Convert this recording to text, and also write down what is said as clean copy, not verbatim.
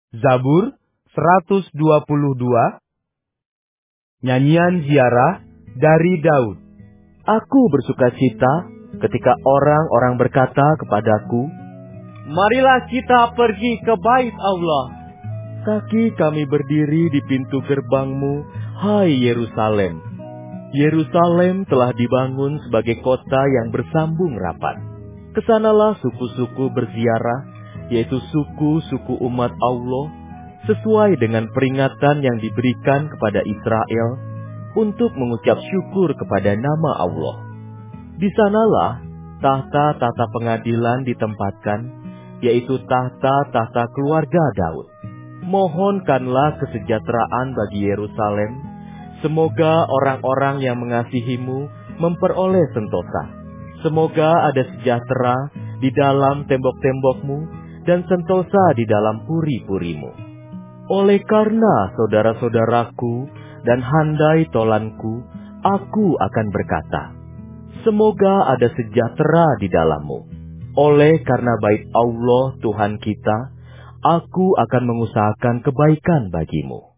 Zabur 122. Nyanyian ziarah dari Daud. Aku bersukacita ketika orang-orang berkata kepadaku, "Marilah kita pergi ke bait Allah." Kaki kami berdiri di pintu gerbangmu, hai Yerusalem. Yerusalem telah dibangun sebagai kota yang bersambung rapat. Kesanalah suku-suku berziarah, yaitu suku-suku umat Allah, sesuai dengan peringatan yang diberikan kepada Israel, untuk mengucap syukur kepada nama Allah. Di sanalah tahta-tahta pengadilan ditempatkan, yaitu tahta-tahta keluarga Daud. Mohonkanlah kesejahteraan bagi Yerusalem. Semoga orang-orang yang mengasihimu memperoleh sentosa. Semoga ada sejahtera di dalam tembok-tembokmu dan sentosa di dalam puri-purimu. Oleh karena saudara-saudaraku dan handai tolanku, aku akan berkata, semoga ada sejahtera di dalammu. Oleh karena bait Allah Tuhan kita, aku akan mengusahakan kebaikan bagimu.